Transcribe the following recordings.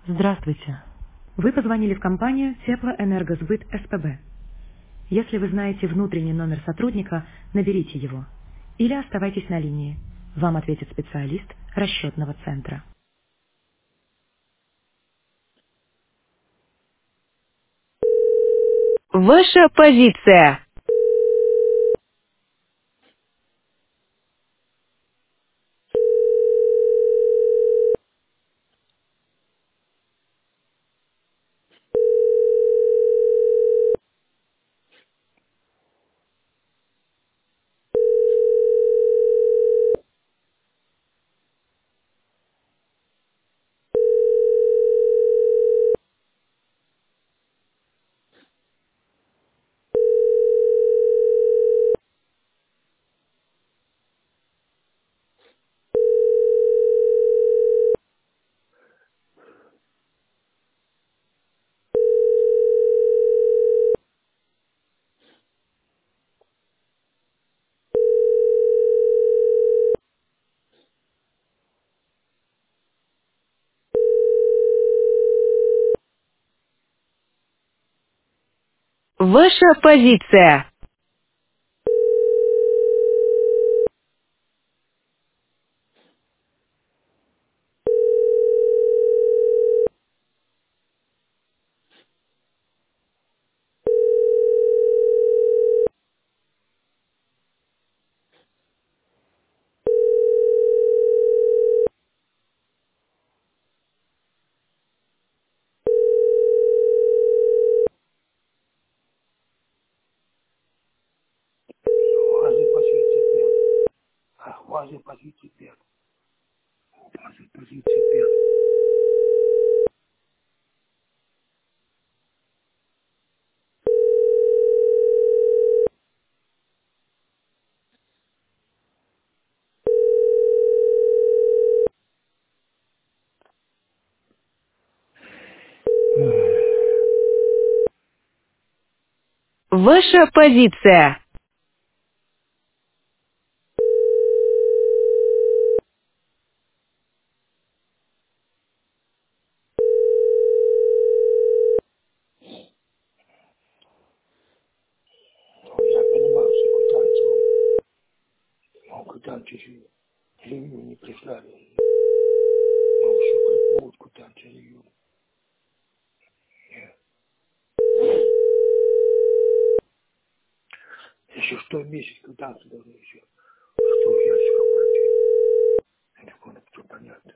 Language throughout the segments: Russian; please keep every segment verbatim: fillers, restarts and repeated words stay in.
Здравствуйте. Вы позвонили в компанию Теплоэнергосбыт СПБ. Если вы знаете внутренний номер сотрудника, наберите его. Или оставайтесь на линии. Вам ответит специалист расчетного центра. Ваша позиция. Ваша позиция. Quase позиции пять. А quase позиции пять. Quase позиции пять. Ваша позиция. Ну, я понимаю, что квитанцию, ну, квитанцию же июнь не прислали. Ну, что будут квитанцию июнь. Нет. Еще что месяц квитанцию должны еще. Что в ящиках пройти. Телефон, все понятно.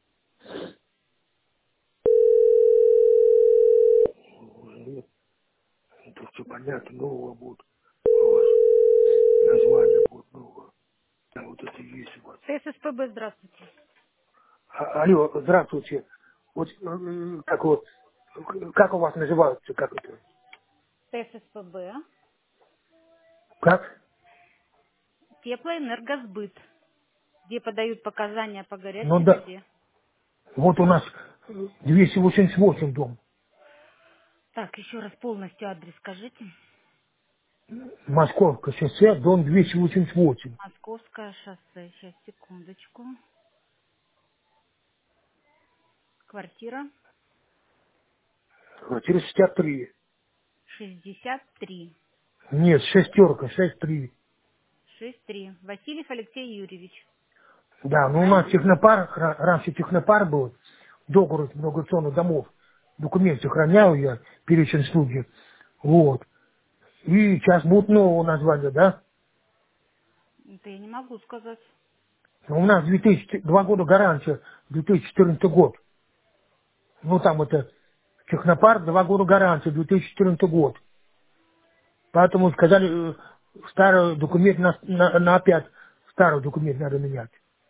Ну, это все понятно, нового будет. У вас название будет новое. А вот это есть у вас. ТССПБ, здравствуйте. А- Алло, здравствуйте. Вот э, как вот, как у вас называется, как это? ТССПБ, Как? теплоэнергосбыт, где подают показания по Ну горячей да, воде. вот у нас двести восемьдесят восемь дом. Так, еще раз полностью адрес скажите. Московское шоссе, дом двести восемьдесят восемь. Московское шоссе. Сейчас, секундочку. Квартира Квартира шестьдесят три. шестьдесят три. Нет, шестерка, шесть три. шестьдесят три. Васильев Алексей Юрьевич. Да, ну у нас Правильно? технопар, ра- раньше технопар был, договор многоционных домов. Документ сохранял я, перечень слуги. Вот. И сейчас будет нового названия, да? Это я не могу сказать. У нас две тысячи, два года гарантия, две тысячи четырнадцатый год. Ну там это технопарк, два года гарантия, две тысячи четырнадцатый год. Поэтому сказали, э, старый документ на, на- на опять старый документ надо менять.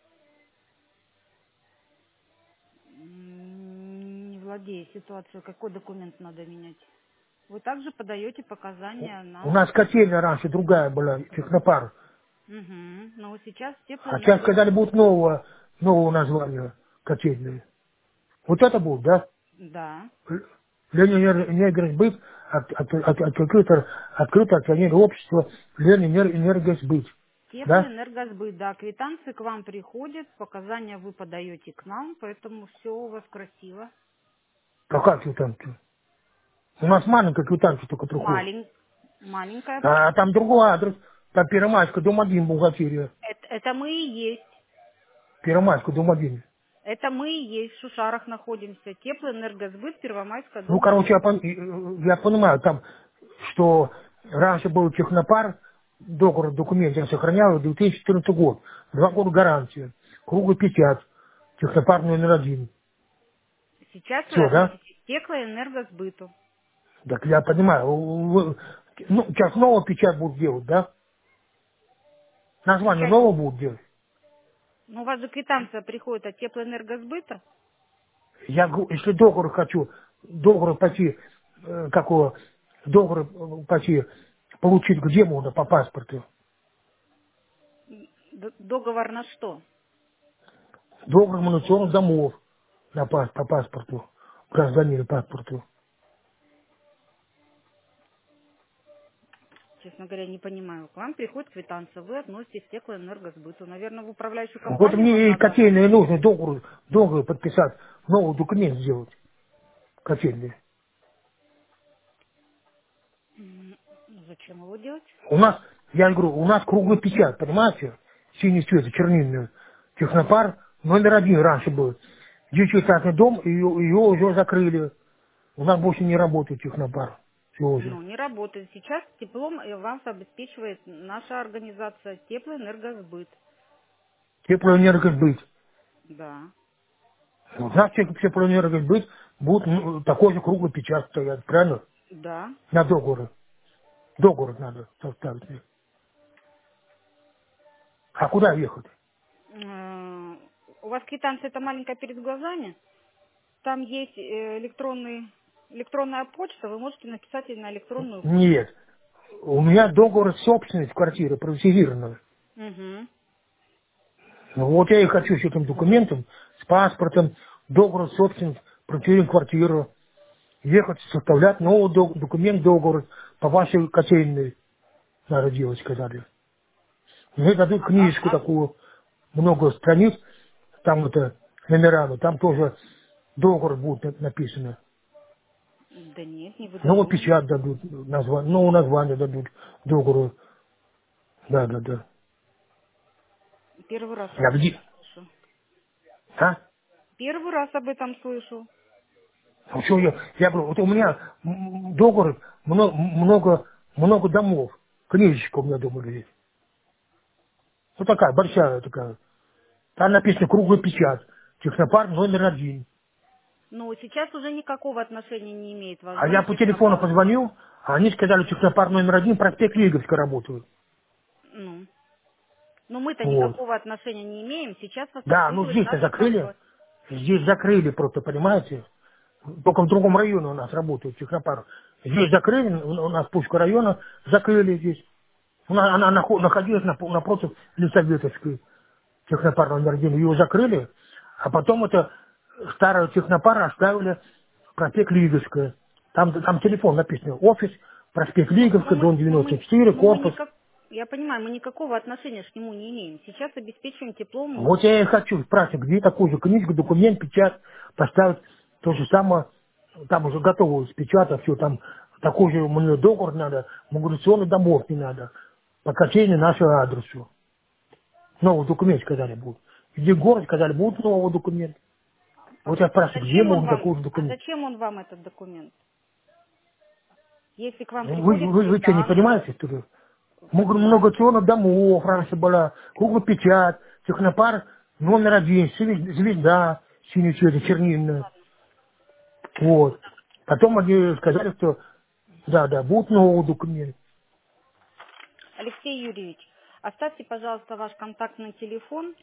М, Не владею ситуацией. Какой документ надо менять? Вы также подаете показания У на... нас котельная раньше другая была, технопарк. Угу. Но вот сейчас А сейчас теплоэнерго... сказали, будет нового, нового названия котельной. Вот это будет, да? Да. Ленэнергосбыт, от, от, от, от, открыто, открыто акционерное общество Ленэнергосбыт. Да? Теплоэнергосбыт, да, квитанции к вам приходят, показания вы подаете к нам, поэтому все у вас красиво. Какая квитанция? У нас маленькая квитанция только приходит. Малень... Маленькая. А там другой адрес. Там Первомайская, дом один, бухгалтерия. Это, это мы и есть. Первомайская, дом один. Это мы и есть. В Шушарах находимся. Теплоэнергосбыт, Первомайская, Ну, дом короче, один. я, пон- я понимаю, там, что раньше был технопар, договор, документ я сохранял, две тысячи четырнадцатый год. Два года гарантия. Круглый печать. Технопар номер один. Сейчас вы Все, да? относитесь к теплоэнергосбыту. Так я понимаю. Вы- Ну, сейчас новый печать будут делать, да? Название Печать. нового будут делать. Ну, у вас же квитанция приходит от теплоэнергосбыта. Я говорю, если договор хочу, договор пойти, э, какого, договор э, пойти получить, где можно по паспорту? Д- договор на что? Договор эманационных домов на пас, по паспорту, гражданина паспорту. Честно говоря, не понимаю. К вам приходит квитанция, вы относитесь к теплоэнергосбыту. Наверное, в управляющую Вот компанию вам мне и надо. котельные нужно договор, договор подписать, новый документ сделать, котельные. М, Зачем его делать? У нас, я говорю, у нас круглый печать, понимаете? Синий цвет, чернильный. Технопар номер один раньше был. Девятиэтажный дом, ее, ее уже закрыли. У нас больше не работает технопар. Все уже. Ну, не работает. Сейчас теплом э, вас обеспечивает наша организация Теплоэнергосбыт. Теплоэнергосбыт. Да. У нас те- теплоэнергосбыт будет ну, такой же круглый печать стоять, правильно? Да. На договоры. Договор надо составить. А куда ехать? Э, У вас квитанция это маленькая перед глазами? Там есть э, электронный, электронная почта, вы можете написать ей на электронную почту. Нет. У меня договор собственности квартиры, приватизированного. Угу. Ну, вот я и хочу с этим документом, с паспортом, договор собственности, приватизированную квартиру, ехать, составлять новый дог- документ, договор по вашей котельной надо делать, сказали. Мне дадут книжку такую, много страниц, там это номерами, там тоже договор будет на- написано. Да нет, не Новый выдают. печать дадут, название, новое название дадут договору. Да, да, да. Первый раз об А этом где? слышу. А? Первый раз об этом слышу. Ну, что я, я говорю, вот у меня м, договор, много, много, много домов. Книжечка у меня дома лежит. Вот такая, большая такая. Там написано круглый печать. Технопарк номер один. Но сейчас уже никакого отношения не имеет ваш А я дом к по телефону технопарку. позвонил, а они сказали, технопарк номер один, проспект Лиговска работают. Ну. Но мы-то Вот. никакого отношения не имеем. Сейчас вас Да, ну обслуживает здесь-то наша закрыли. компания. Здесь закрыли просто, понимаете? Только в другом районе у нас работает технопарк. Здесь закрыли, у нас Пушка района закрыли здесь. Она, она нахо- находилась напо- напротив Лисаветовской технопар номер один. Ее закрыли, а потом это старую технопар оставили проспект Лиговская. Там, там телефон написан. Офис, проспект Но Лиговская, мы, дом но девяносто мы, четыре, но мы корпус. никак, я понимаю, мы никакого отношения к нему не имеем. Сейчас обеспечиваем теплом мы. Вот я и хочу спрашивать, где такую же книжку, документ, печать поставить. То же самое, там уже готово с печатом, все там. Такой же мне договор надо, миграционный домов не надо. По котельне нашего адресу. Новый документ, сказали, будет. Где город, сказали, будет новый документ. Вот я А спрашиваю, где зачем он можно вам? такой же А документ? зачем он вам этот документ? Если к вам Ну, Вы, приходит вы, вы что, не квитанция, понимаете, что ли? Много, понимаю. много чего на домов раньше была. Круглый печать, технопар номер один, звезд- звезда, синий цвет, чернильная. Вот. Потом они сказали, что да, да, будет новый документ. Алексей Юрьевич, оставьте, пожалуйста, ваш контактный телефон.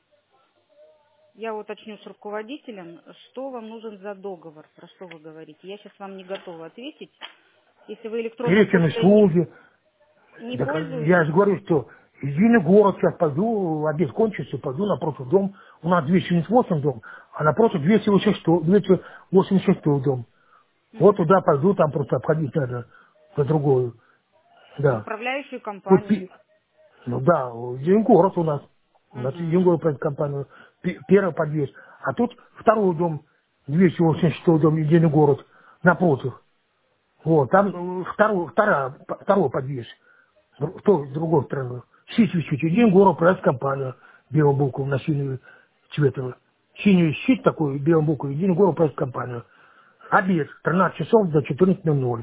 Я уточню с руководителем, что вам нужен за договор, про что вы говорите. Я сейчас вам не готова ответить. Если вы электронной Перечень почтой не, услуги. не Так, я пользуетесь, же говорю, что единый город сейчас пойду, обед кончится, пойду напротив дом. У нас двести семьдесят восемь дом, а напротив двести восемьдесят шесть дом. Вот туда пойду, там просто обходить надо по другую. в Да. управляющую Тут, компанию. пи- ну да, один город у нас. У нас один Мгм. город про эту компанию. Пи- Первый подъезд. А тут второй дом, двести восемьдесят шестой дом, единый город. напротив. Вот, там э, второй, вторая, п- второй подъезд, с той- с другой стороны. Щит висит, один город пресс-компания, белым буквом на синий цветовый. Синий щит такой, белым буквой, один город пресс-компания. Обед, тринадцать часов до четырнадцати ноль-ноль.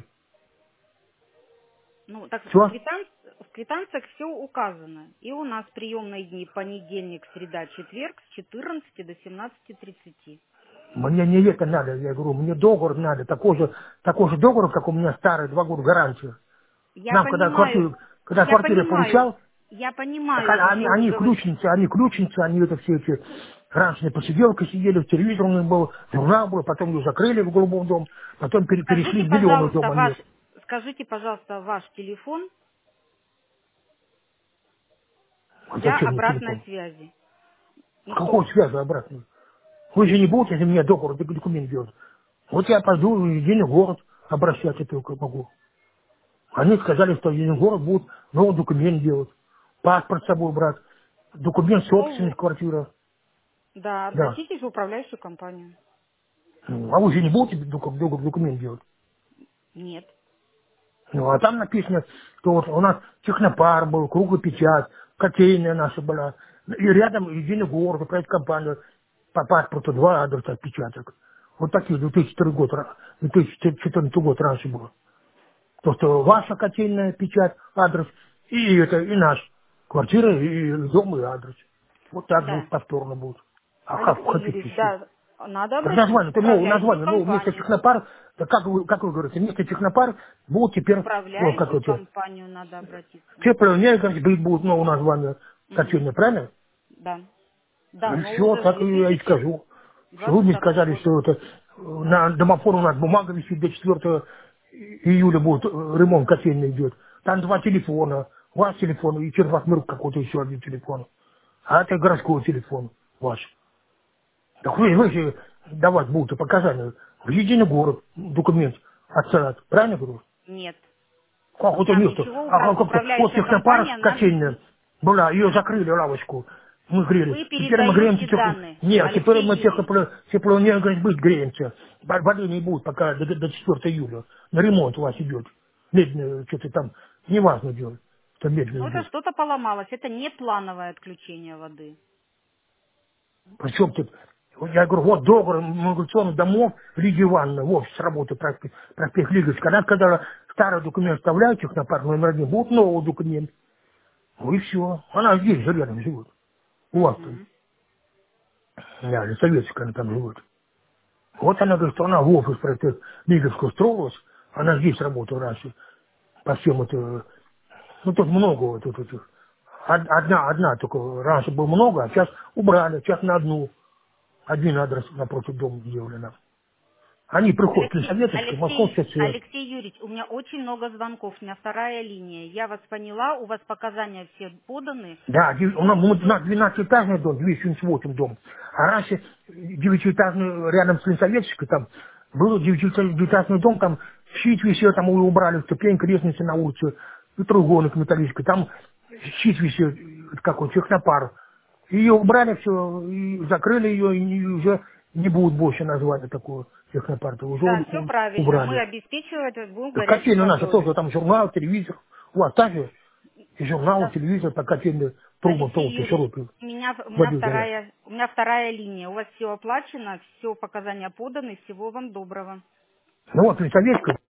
Ну, так в, Все? квитанц... в квитанциях все указано. И у нас приемные дни понедельник, среда, четверг с четырнадцати до семнадцати тридцати. Мне не это надо, я говорю, мне договор надо, такой же, такой же договор, как у меня старый, два года гарантия. Я Нам, когда понимаю, квартиру, когда я квартиру я понимаю, получал, я так понимаю, они, что вы они говорите. ключницы, они ключницы, они это все эти, раньше на посиделке сидели, в телевизор у них был, журнал был, потом ее закрыли в голубом дом, потом пере- перешли Скажите, в зеленый дом пожалуйста, они. ваш, скажите, пожалуйста, ваш телефон А для зачем мне обратной телефон? связи. Ну что, Какой связи обратно? Вы же не будете за меня договор, док- документ делать. Вот я пойду в единый город обращаться только могу. Они сказали, что в единый город будут новый документ делать, паспорт с собой брать, документ ну, собственность квартира. да, Да. обратитесь в управляющую компанию. Ну, а вы же не будете док- док- документ делать? Нет. Ну, а там написано, что вот у нас технопар был, круглый печать, котельная наша была. И рядом единый город, проект компания, по паспорту два адреса отпечаток. Вот такие две тысячи второй год, ра- две тысячи четырнадцатый год раньше было. То, что ваша котельная печать, адрес, и это, и наш. Квартира, и дом, и адрес. Вот так же Да. вот повторно будет. А как вы Алексей хотите Юрьевич, еще? да, надо Так обратиться название, в это новое управляющую название, ну, вместо компанию. технопар, да как вы, как вы говорите, вместо технопар будут В теперь, ну, как управляющую это, компанию надо обратиться. теплоэнергия, говорит, будет новое название Мгм. котельной, правильно? Да. Да, Ну, но все, уже с так и я и скажу. Что вы две тысячи двадцать мне второго сказали, года. что это э, на домофоне у нас бумага висит, до четвёртого июля будет э, ремонт котельный идет. Там два телефона, ваш телефон и червотмырк какой-то еще один телефон. А это городской телефон ваш. Так вы, вы же давать будете показания в единый город, документ отсылать, правильно говорю? Нет. Как это Нам нет? ничего, А упра- как как-то, вот управляющая технопара компания нам котельная была, ее закрыли, лавочку, мы грелись. Вы Теперь мы греемся, передаете тепло... данные, Нет, теперь Алексей мы Юрьевич. тепло, тепло не говорит, быть греемся. Во- Воды не будет, пока до, до четвёртого июля. На ремонт у вас идет. Медленно, что-то там, неважно делать, что медленно Ну, это идет. что-то поломалось. Это не плановое отключение воды. Причем тут, вот я говорю, вот договор миграционных домов Лидии Ивановны, в офис работы проспект, проспект Лиговский. Она сказала, старый документ оставляю, технопарк номер один, будет новый документ. Ну и все. Она здесь же рядом живет. У вас там. Мгм. Да, советская она там живет. Вот она говорит, что она в офис про это Лиговскую устроилась. Она здесь работала раньше. По всем это... Ну, тут много вот тут этих. Од- Одна, одна только. Раньше было много, а сейчас убрали. Сейчас на одну. Один адрес напротив дома сделали нам. Они приходят, Алек- Лисоветовская, Алексей, Московская связь. Алексей Юрьевич, у меня очень много звонков, у меня вторая линия. Я вас поняла, у вас показания все поданы, Да, дев- у все нас, у идет. нас двенадцатиэтажный дом, двести семьдесят восемь дом. А раньше девятиэтажный рядом с Лисоветовской, там был девятиэтажный дом, там щит висел, там его убрали, ступенька, лестница на улице, и треугольник металлический, там щит висел, э, как он, технопар. Ее убрали все, и закрыли ее, и уже не будет больше названия такого технопарка, уже Да, у- все у- правильно. Мы убрали. обеспечивать будем горячей Котельная наша водой. тоже, там журнал, телевизор, у вас также и журнал, Да. телевизор, по котельной трубам Алексей толстые, Юрьевич, широкие, у меня, у меня воды горят. вторая, у меня вторая линия. У вас все оплачено, все показания поданы. Всего вам доброго. Ну вот, Лисоветская,